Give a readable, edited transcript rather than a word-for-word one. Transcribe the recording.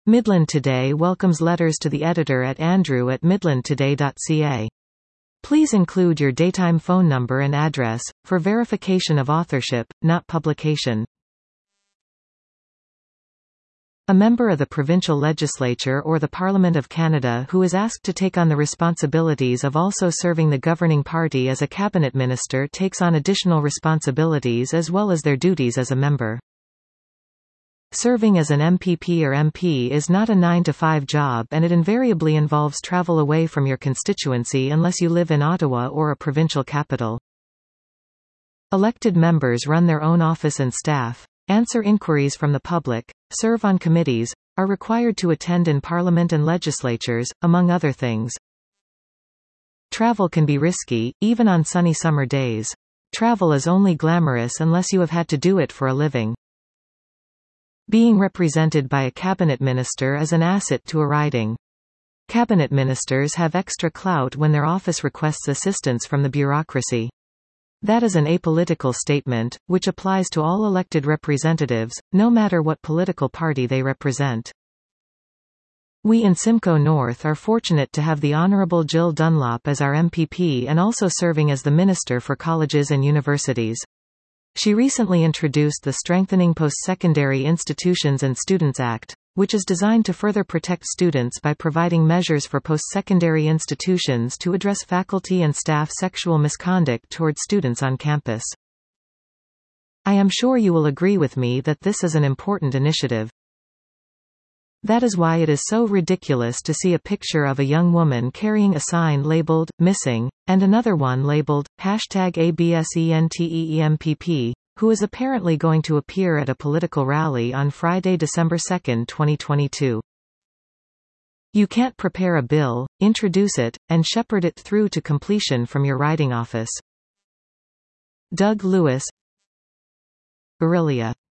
Midland Today welcomes letters to the editor at andrew@midlandtoday.ca. Please include your daytime phone number and address, for verification of authorship, not publication. A member of the provincial legislature or the Parliament of Canada who is asked to take on the responsibilities of also serving the governing party as a cabinet minister takes on additional responsibilities as well as their duties as a member. Serving as an MPP or MP is not a 9-to-5 job, and it invariably involves travel away from your constituency unless you live in Ottawa or a provincial capital. Elected members run their own office and staff, answer inquiries from the public, serve on committees, are required to attend in Parliament and legislatures, among other things. Travel can be risky, even on sunny summer days. Travel is only glamorous unless you have had to do it for a living. Being represented by a cabinet minister is an asset to a riding. Cabinet ministers have extra clout when their office requests assistance from the bureaucracy. That is an apolitical statement, which applies to all elected representatives, no matter what political party they represent. We in Simcoe North are fortunate to have the Honourable Jill Dunlop as our MPP and also serving as the Minister for Colleges and Universities. She recently introduced the Strengthening Post-Secondary Institutions and Students Act, which is designed to further protect students by providing measures for post-secondary institutions to address faculty and staff sexual misconduct toward students on campus. I am sure you will agree with me that this is an important initiative. That is why it is so ridiculous to see a picture of a young woman carrying a sign labeled, "Missing," and another one labeled, #ABSENTEEMPP, who is apparently going to appear at a political rally on Friday, December 2, 2022. You can't prepare a bill, introduce it, and shepherd it through to completion from your riding office. Doug Lewis, Aurelia.